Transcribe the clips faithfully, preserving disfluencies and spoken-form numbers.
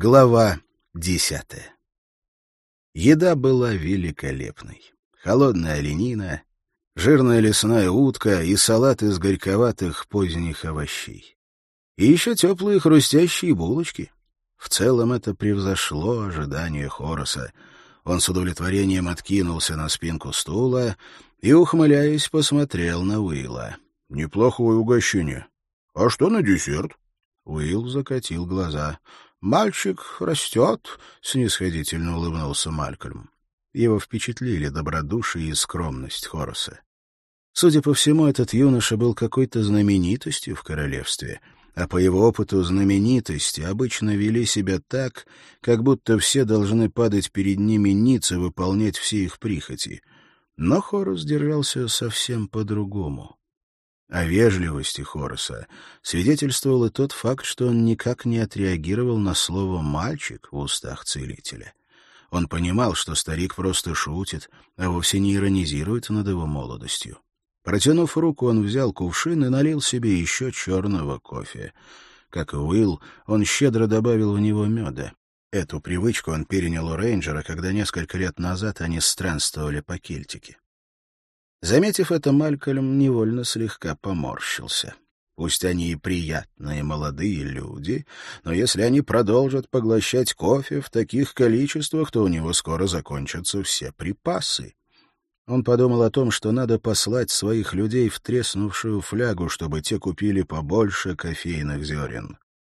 Глава десятая. Еда была великолепной. Холодная оленина, жирная лесная утка и салат из горьковатых поздних овощей. И еще теплые хрустящие булочки. В целом это превзошло ожидания Хораса. Он с удовлетворением откинулся на спинку стула и, ухмыляясь, посмотрел на Уилла. — Неплохое угощение. А что на десерт? Уилл закатил глаза. — Мальчик растет, — снисходительно улыбнулся Малькольм. Его впечатлили добродушие и скромность Хораса. Судя по всему, этот юноша был какой-то знаменитостью в королевстве, а по его опыту знаменитости обычно вели себя так, как будто все должны падать перед ними ниц и выполнять все их прихоти. Но Хорас держался совсем по-другому. О вежливости Хораса свидетельствовал и тот факт, что он никак не отреагировал на слово «мальчик» в устах целителя. Он понимал, что старик просто шутит, а вовсе не иронизирует над его молодостью. Протянув руку, он взял кувшин и налил себе еще черного кофе. Как и Уилл, он щедро добавил в него меда. Эту привычку он перенял у рейнджера, когда несколько лет назад они странствовали по Кельтике. Заметив это, Малькольм невольно слегка поморщился. Пусть они и приятные молодые люди, но если они продолжат поглощать кофе в таких количествах, то у него скоро закончатся все припасы. Он подумал о том, что надо послать своих людей в треснувшую флягу, чтобы те купили побольше кофейных зерен.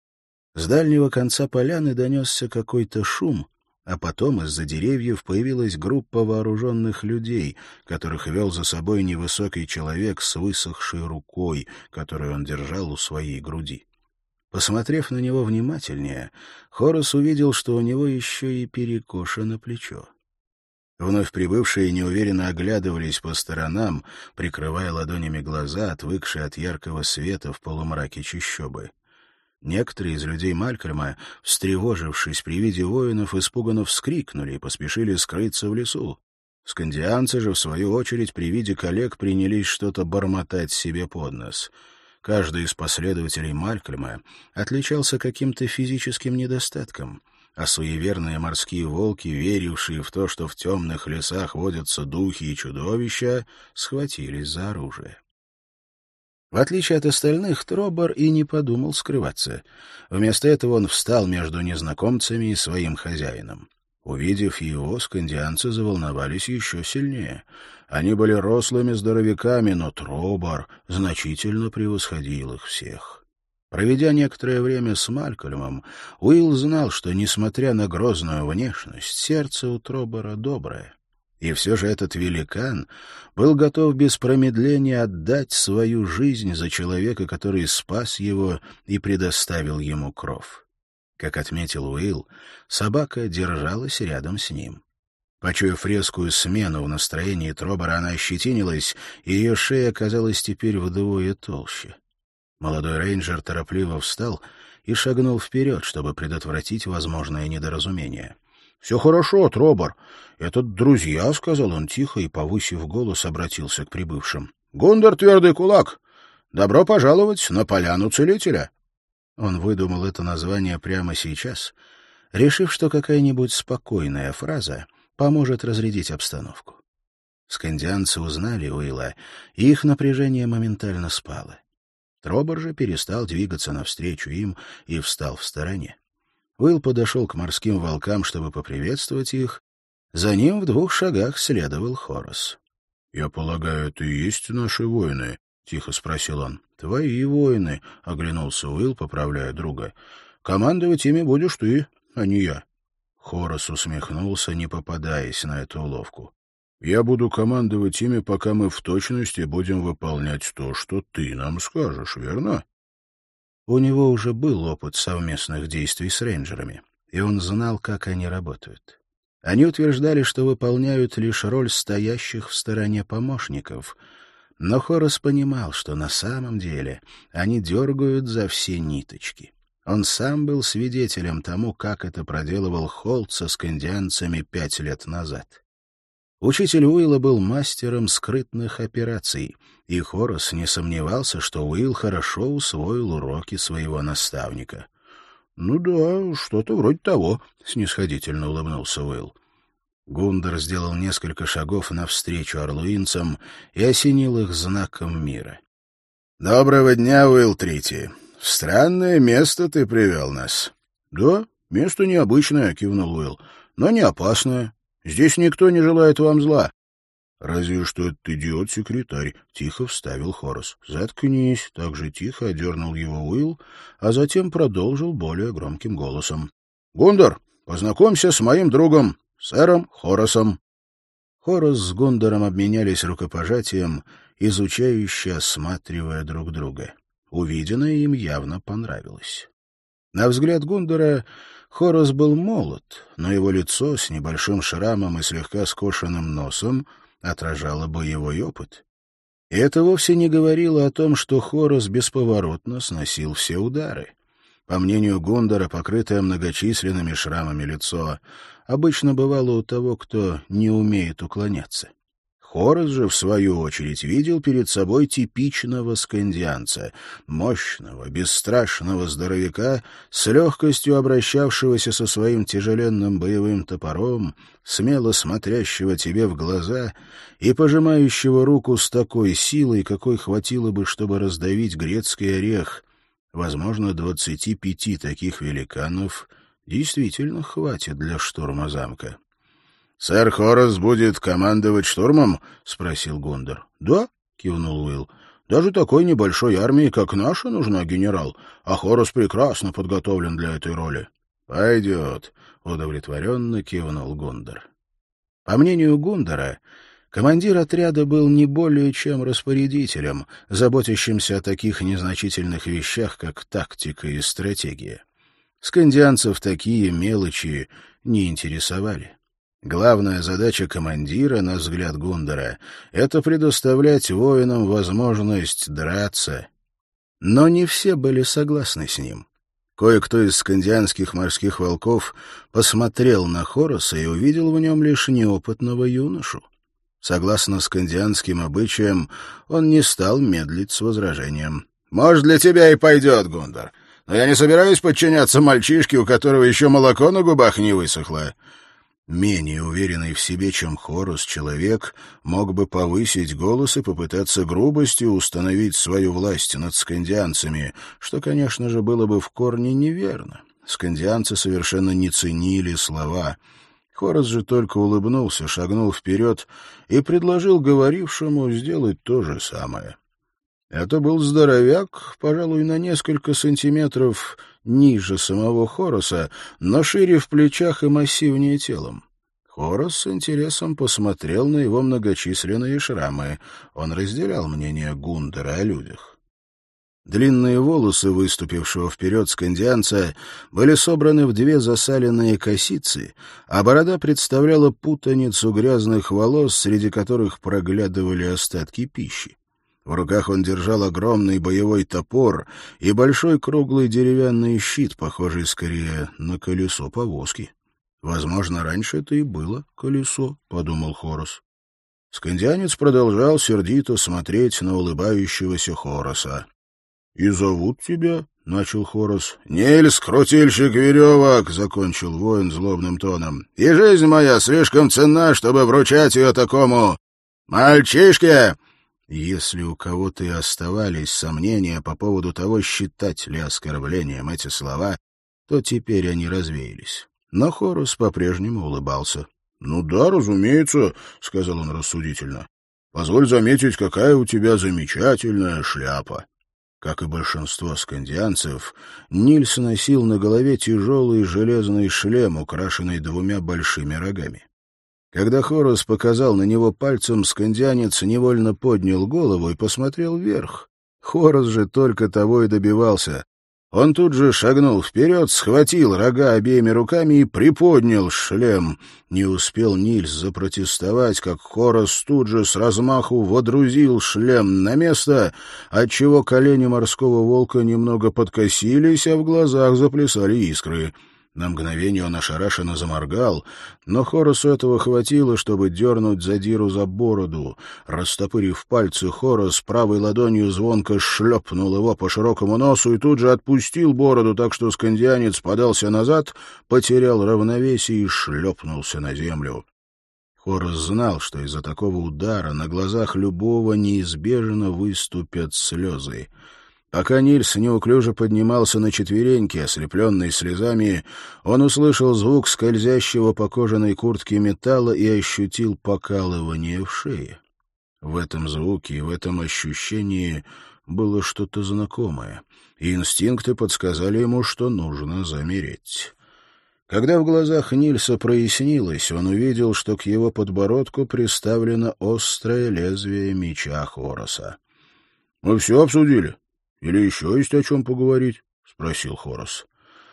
С дальнего конца поляны донесся какой-то шум, а потом из-за деревьев появилась группа вооруженных людей, которых вел за собой невысокий человек с высохшей рукой, которую он держал у своей груди. Посмотрев на него внимательнее, Хорас увидел, что у него еще и перекошено плечо. Вновь прибывшие неуверенно оглядывались по сторонам, прикрывая ладонями глаза, отвыкшие от яркого света в полумраке чащобы. Некоторые из людей Малькольма, встревожившись при виде воинов, испуганно вскрикнули и поспешили скрыться в лесу. Скандианцы же, в свою очередь, при виде коллег принялись что-то бормотать себе под нос. Каждый из последователей Малькольма отличался каким-то физическим недостатком, а суеверные морские волки, верившие в то, что в темных лесах водятся духи и чудовища, схватились за оружие. В отличие от остальных, Тробор и не подумал скрываться. Вместо этого он встал между незнакомцами и своим хозяином. Увидев его, скандианцы заволновались еще сильнее. Они были рослыми здоровяками, но Тробор значительно превосходил их всех. Проведя некоторое время с Малькольмом, Уилл знал, что, несмотря на грозную внешность, сердце у Тробора доброе. И все же этот великан был готов без промедления отдать свою жизнь за человека, который спас его и предоставил ему кров. Как отметил Уилл, собака держалась рядом с ним. Почуяв резкую смену в настроении Тробора, она ощетинилась, и ее шея оказалась теперь вдвое толще. Молодой рейнджер торопливо встал и шагнул вперед, чтобы предотвратить возможное недоразумение. — Все хорошо, Тробор. Это друзья, — сказал он тихо и, повысив голос, обратился к прибывшим. — Гундер Твердый Кулак, добро пожаловать на поляну Целителя. Он выдумал это название прямо сейчас, решив, что какая-нибудь спокойная фраза поможет разрядить обстановку. Скандианцы узнали Уилла, и их напряжение моментально спало. Тробор же перестал двигаться навстречу им и встал в стороне. Уилл подошел к морским волкам, чтобы поприветствовать их. За ним в двух шагах следовал Хорас. — Я полагаю, это и есть наши воины? — тихо спросил он. — Твои воины, — оглянулся Уилл, поправляя друга. — Командовать ими будешь ты, а не я. Хорас усмехнулся, не попадаясь на эту уловку. — Я буду командовать ими, пока мы в точности будем выполнять то, что ты нам скажешь, верно? У него уже был опыт совместных действий с рейнджерами, и он знал, как они работают. Они утверждали, что выполняют лишь роль стоящих в стороне помощников, но Хорас понимал, что на самом деле они дергают за все ниточки. Он сам был свидетелем тому, как это проделывал Холт со скандианцами пять лет назад. Учитель Уилла был мастером скрытных операций, и Хорас не сомневался, что Уилл хорошо усвоил уроки своего наставника. — Ну да, что-то вроде того, — снисходительно улыбнулся Уилл. Гундер сделал несколько шагов навстречу орлуинцам и осенил их знаком мира. — Доброго дня, Уилл Трити. В странное место ты привел нас. — Да, место необычное, — кивнул Уилл, — но не опасное. Здесь никто не желает вам зла. — Разве что этот идиот-секретарь, — тихо вставил Хорас. — Заткнись, — так же тихо одернул его Уилл, а затем продолжил более громким голосом. — Гундер, познакомься с моим другом, сэром Хорасом. Хорас с Гундером обменялись рукопожатием, изучающе осматривая друг друга. Увиденное им явно понравилось. На взгляд Гундера Хорас был молод, но его лицо с небольшим шрамом и слегка скошенным носом отражало боевой опыт. И это вовсе не говорило о том, что Хорас бесповоротно сносил все удары. По мнению Гундера, покрытое многочисленными шрамами лицо обычно бывало у того, кто не умеет уклоняться. Хорас же, в свою очередь, видел перед собой типичного скандианца, мощного, бесстрашного здоровяка, с легкостью обращавшегося со своим тяжеленным боевым топором, смело смотрящего тебе в глаза и пожимающего руку с такой силой, какой хватило бы, чтобы раздавить грецкий орех. Возможно, двадцати пяти таких великанов действительно хватит для штурма замка. — Сэр Хорас будет командовать штурмом? — спросил Гундер. — Да, — кивнул Уилл. — Даже такой небольшой армии, как наша, нужна, генерал, а Хорас прекрасно подготовлен для этой роли. — Пойдет, — удовлетворенно кивнул Гундер. По мнению Гундера, командир отряда был не более чем распорядителем, заботящимся о таких незначительных вещах, как тактика и стратегия. Скандианцев такие мелочи не интересовали. Главная задача командира, на взгляд Гундера, — это предоставлять воинам возможность драться. Но не все были согласны с ним. Кое-кто из скандианских морских волков посмотрел на Хораса и увидел в нем лишь неопытного юношу. Согласно скандианским обычаям, он не стал медлить с возражением. — Может, для тебя и пойдет, Гундер, но я не собираюсь подчиняться мальчишке, у которого еще молоко на губах не высохло. Менее уверенный в себе, чем Хорас, человек мог бы повысить голос и попытаться грубостью установить свою власть над скандианцами, что, конечно же, было бы в корне неверно. Скандианцы совершенно не ценили слова. Хорас же только улыбнулся, шагнул вперед и предложил говорившему сделать то же самое. Это был здоровяк, пожалуй, на несколько сантиметров ниже самого Хораса, но шире в плечах и массивнее телом. Хорас с интересом посмотрел на его многочисленные шрамы. Он разделял мнение Гундера о людях. Длинные волосы выступившего вперед скандианца были собраны в две засаленные косицы, а борода представляла путаницу грязных волос, среди которых проглядывали остатки пищи. В руках он держал огромный боевой топор и большой круглый деревянный щит, похожий скорее на колесо повозки. «Возможно, раньше это и было колесо», — подумал Хорас. Скандианец продолжал сердито смотреть на улыбающегося Хораса. «И зовут тебя?» — начал Хорас. «Нильс, крутильщик веревок», — закончил воин злобным тоном. «И жизнь моя слишком ценна, чтобы вручать ее такому мальчишке». Если у кого-то и оставались сомнения по поводу того, считать ли оскорблением эти слова, то теперь они развеялись. Но Хорас по-прежнему улыбался. — Ну да, разумеется, — сказал он рассудительно. — Позволь заметить, какая у тебя замечательная шляпа. Как и большинство скандианцев, Нильс носил на голове тяжелый железный шлем, украшенный двумя большими рогами. Когда Хорас показал на него пальцем, скандианец невольно поднял голову и посмотрел вверх. Хорас же только того и добивался. Он тут же шагнул вперед, схватил рога обеими руками и приподнял шлем. Не успел Нильс запротестовать, как Хорас тут же с размаху водрузил шлем на место, отчего колени морского волка немного подкосились, а в глазах заплясали искры. На мгновение он ошарашенно заморгал, но Хоросу этого хватило, чтобы дернуть задиру за бороду. Растопырив пальцы, Хорос правой ладонью звонко шлепнул его по широкому носу и тут же отпустил бороду, так что скандианец подался назад, потерял равновесие и шлепнулся на землю. Хорос знал, что из-за такого удара на глазах любого неизбежно выступят слезы. Пока Нильс неуклюже поднимался на четвереньки, ослепленный слезами, он услышал звук скользящего по кожаной куртке металла и ощутил покалывание в шее. В этом звуке и в этом ощущении было что-то знакомое, и инстинкты подсказали ему, что нужно замереть. Когда в глазах Нильса прояснилось, он увидел, что к его подбородку приставлено острое лезвие меча Хороса. — Мы все обсудили? Или еще есть о чем поговорить? — спросил Хорос.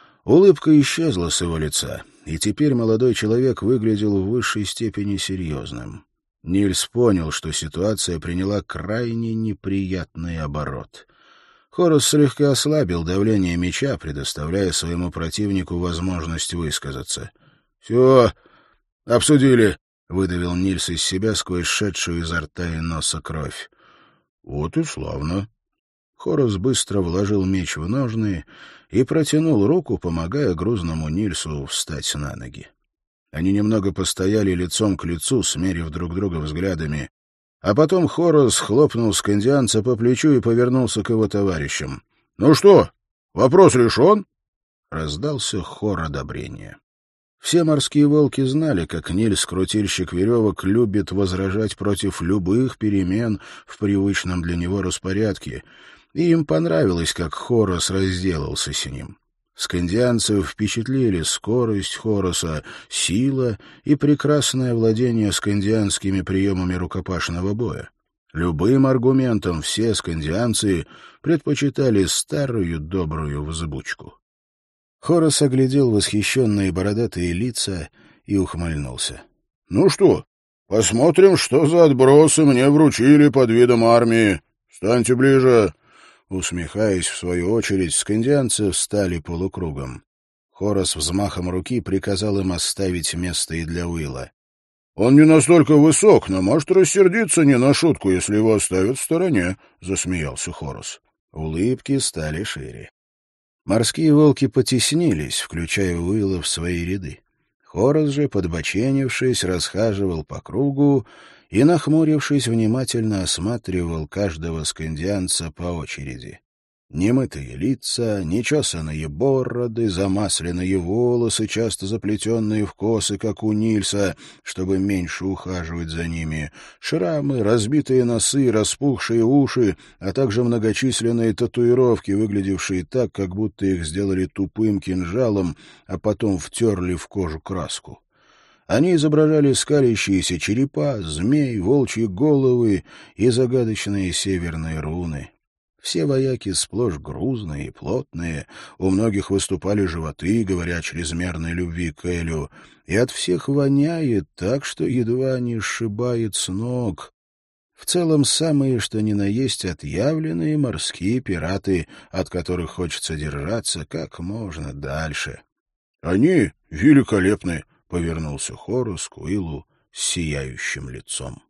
Улыбка исчезла с его лица, и теперь молодой человек выглядел в высшей степени серьезным. Нильс понял, что ситуация приняла крайне неприятный оборот. Хорос слегка ослабил давление меча, предоставляя своему противнику возможность высказаться. — Все, обсудили, — выдавил Нильс из себя сквозь шедшую изо рта и носа кровь. — Вот и славно. Хорос быстро вложил меч в ножны и протянул руку, помогая грузному Нильсу встать на ноги. Они немного постояли лицом к лицу, смерив друг друга взглядами, а потом Хорос хлопнул скандианца по плечу и повернулся к его товарищам. — Ну что, вопрос решен? Раздался хор одобрения. Все морские волки знали, как Нильс, крутильщик веревок, любит возражать против любых перемен в привычном для него распорядке, и им понравилось, как Хорос разделался с ним. Скандианцев впечатлили скорость Хороса, сила и прекрасное владение скандианскими приемами рукопашного боя. Любым аргументом все скандианцы предпочитали старую добрую взбучку. Хорос оглядел восхищенные бородатые лица и ухмыльнулся. — Ну что, посмотрим, что за отбросы мне вручили под видом армии. Станьте ближе. Усмехаясь, в свою очередь, скандианцы встали полукругом. Хорос взмахом руки приказал им оставить место и для Уилла. — Он не настолько высок, но может рассердиться не на шутку, если его оставят в стороне, — засмеялся Хорос. Улыбки стали шире. Морские волки потеснились, включая Уилла в свои ряды. Хорос же, подбоченившись, расхаживал по кругу и, нахмурившись, внимательно осматривал каждого скандианца по очереди. Немытые лица, нечесанные бороды, замасленные волосы, часто заплетенные в косы, как у Нильса, чтобы меньше ухаживать за ними, шрамы, разбитые носы, распухшие уши, а также многочисленные татуировки, выглядевшие так, как будто их сделали тупым кинжалом, а потом втерли в кожу краску. Они изображали скалящиеся черепа, змей, волчьи головы и загадочные северные руны. Все вояки сплошь грузные и плотные, у многих выступали животы, говоря о чрезмерной любви к Элю, и от всех воняет так, что едва не сшибает с ног. В целом, самые что ни на есть отъявленные морские пираты, от которых хочется держаться как можно дальше. — Они великолепны! — повернулся Хорос к Уиллу с сияющим лицом.